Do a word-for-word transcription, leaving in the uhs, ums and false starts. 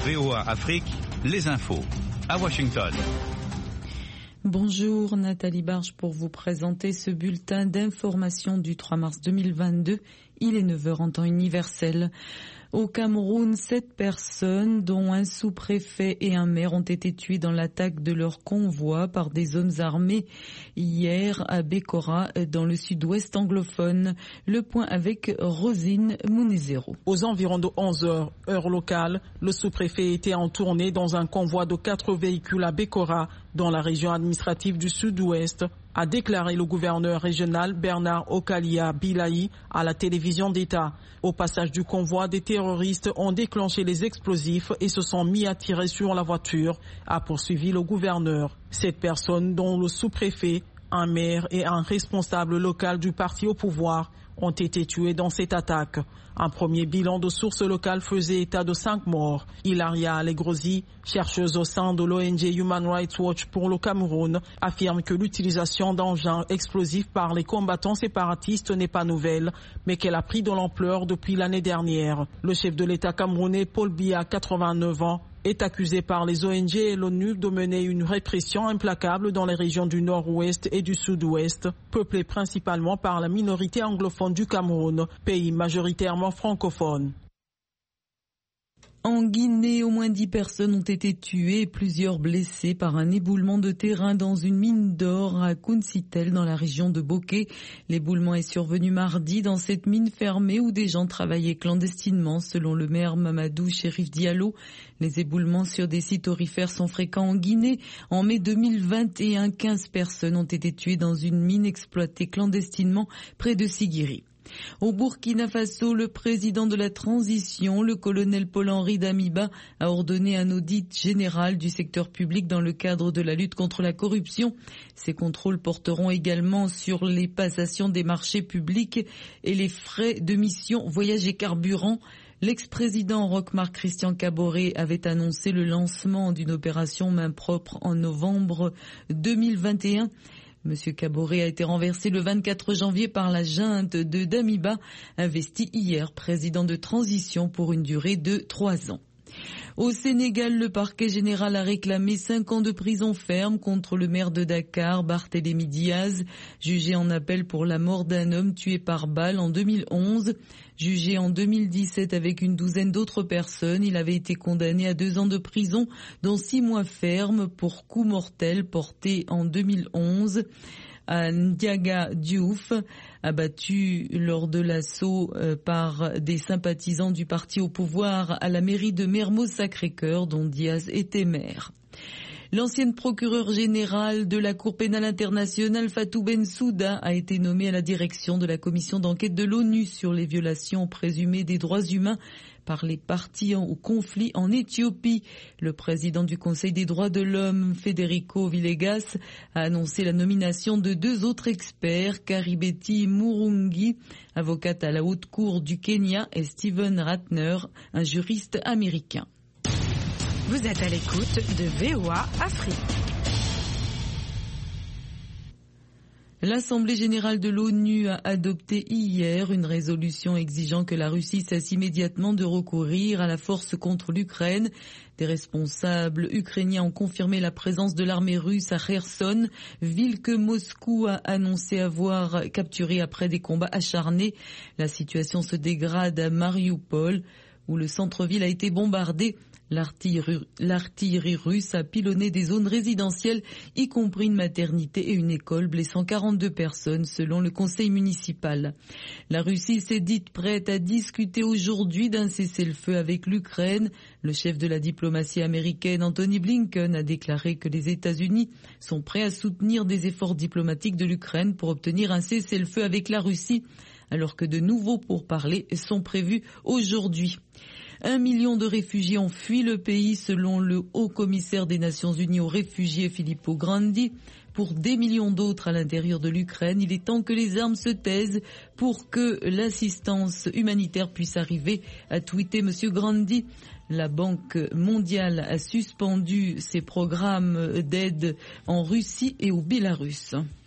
V O A Afrique, les infos. À Washington. Bonjour, Nathalie Barge pour vous présenter ce bulletin d'information du trois mars deux mille vingt-deux. Il est neuf heures en temps universel. Au Cameroun, sept personnes, dont un sous-préfet et un maire, ont été tués dans l'attaque de leur convoi par des hommes armés hier à Bécora, dans le sud-ouest anglophone. Le point avec Rosine Mounezero. Aux environs de onze heures, heure locale, le sous-préfet était en tournée dans un convoi de quatre véhicules à Bécora, dans la région administrative du sud-ouest, a déclaré le gouverneur régional Bernard Okalia Bilaï à la télévision d'État. Au passage du convoi, des terroristes ont déclenché les explosifs et se sont mis à tirer sur la voiture, a poursuivi le gouverneur. Cette personne, dont le sous-préfet, un maire et un responsable local du parti au pouvoir, ont été tués dans cette attaque. Un premier bilan de sources locales faisait état de cinq morts. Hilaria Allegrosi, chercheuse au sein de l'O N G Human Rights Watch pour le Cameroun, affirme que l'utilisation d'engins explosifs par les combattants séparatistes n'est pas nouvelle, mais qu'elle a pris de l'ampleur depuis l'année dernière. Le chef de l'État camerounais, Paul Biya, quatre-vingt-neuf ans, est accusé par les O N G et l'ONU de mener une répression implacable dans les régions du nord-ouest et du sud-ouest, peuplées principalement par la minorité anglophone du Cameroun, pays majoritairement francophone. En Guinée, au moins dix personnes ont été tuées et plusieurs blessées par un éboulement de terrain dans une mine d'or à Kounsitel dans la région de Boké. L'éboulement est survenu mardi dans cette mine fermée où des gens travaillaient clandestinement, selon le maire Mamadou Chérif Diallo. Les éboulements sur des sites aurifères sont fréquents en Guinée. En mai deux mille vingt et un, quinze personnes ont été tuées dans une mine exploitée clandestinement près de Sigiri. Au Burkina Faso, le président de la transition, le colonel Paul-Henri Damiba, a ordonné un audit général du secteur public dans le cadre de la lutte contre la corruption. Ces contrôles porteront également sur les passations des marchés publics et les frais de mission voyage et carburant. L'ex-président Roch-Marc Christian Kaboré avait annoncé le lancement d'une opération main propre en novembre deux mille vingt et un. Monsieur Kaboré a été renversé le vingt-quatre janvier par la junte de Damiba, investi hier président de transition pour une durée de trois ans. Au Sénégal, le parquet général a réclamé cinq ans de prison ferme contre le maire de Dakar, Barthélémy Diaz, jugé en appel pour la mort d'un homme tué par balle en deux mille onze. Jugé en deux mille dix-sept avec une douzaine d'autres personnes, il avait été condamné à deux ans de prison, dont six mois ferme pour coup mortel porté en deux mille onze. À Ndiaga Diouf, abattu lors de l'assaut par des sympathisants du parti au pouvoir à la mairie de Mermoz Sacré-Cœur, dont Diaz était maire. L'ancienne procureure générale de la Cour pénale internationale, Fatou Bensouda, a été nommée à la direction de la commission d'enquête de l'ONU sur les violations présumées des droits humains par les partis au conflit en Éthiopie. Le président du Conseil des droits de l'homme, Federico Villegas, a annoncé la nomination de deux autres experts, Karibeti Murungi, avocate à la Haute Cour du Kenya, et Steven Ratner, un juriste américain. Vous êtes à l'écoute de V O A Afrique. L'Assemblée générale de l'ONU a adopté hier une résolution exigeant que la Russie cesse immédiatement de recourir à la force contre l'Ukraine. Des responsables ukrainiens ont confirmé la présence de l'armée russe à Kherson, ville que Moscou a annoncé avoir capturée après des combats acharnés. La situation se dégrade à Mariupol, où le centre-ville a été bombardé. L'artillerie, l'artillerie russe a pilonné des zones résidentielles, y compris une maternité et une école, blessant quarante-deux personnes selon le conseil municipal. La Russie s'est dite prête à discuter aujourd'hui d'un cessez-le-feu avec l'Ukraine. Le chef de la diplomatie américaine, Anthony Blinken, a déclaré que les États-Unis sont prêts à soutenir des efforts diplomatiques de l'Ukraine pour obtenir un cessez-le-feu avec la Russie, alors que de nouveaux pourparlers sont prévus aujourd'hui. Un million de réfugiés ont fui le pays selon le haut-commissaire des Nations Unies aux réfugiés Filippo Grandi. Pour des millions d'autres à l'intérieur de l'Ukraine, il est temps que les armes se taisent pour que l'assistance humanitaire puisse arriver, a tweeté M. Grandi. La Banque mondiale a suspendu ses programmes d'aide en Russie et au Bélarus.